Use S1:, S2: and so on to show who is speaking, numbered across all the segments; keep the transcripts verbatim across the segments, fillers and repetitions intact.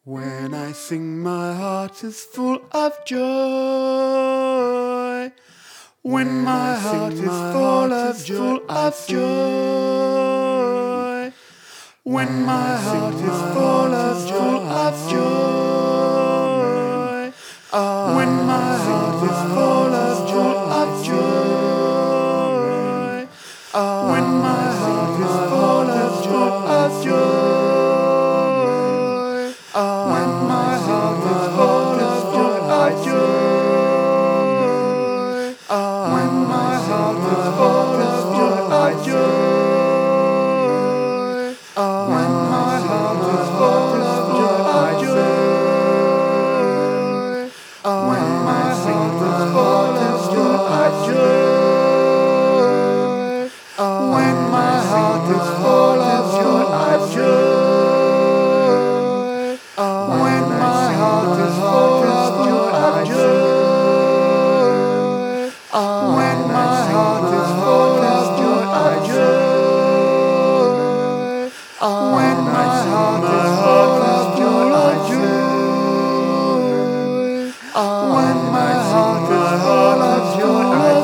S1: When I sing, my heart is full of joy. When my heart is full of joy, of joy. When my heart is full of joy, of joy. When my heart is full of joy, of joy. When my heart is full of joy, of joy. When my heart is full of joy, of joy. When my heart is full of joy, of joy. When my heart is full of joy, of joy. When my heart is full of joy, of joy. When my heart is full of joy, of joy. When my heart is full of joy, of joy. When my heart is full of joy, of joy. When my heart is full of joy, of joy. When my heart is full of joy, of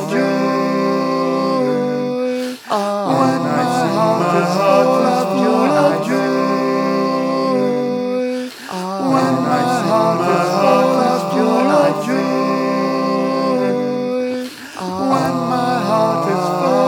S1: joy. When my heart is full of joy, of joy. When my heart is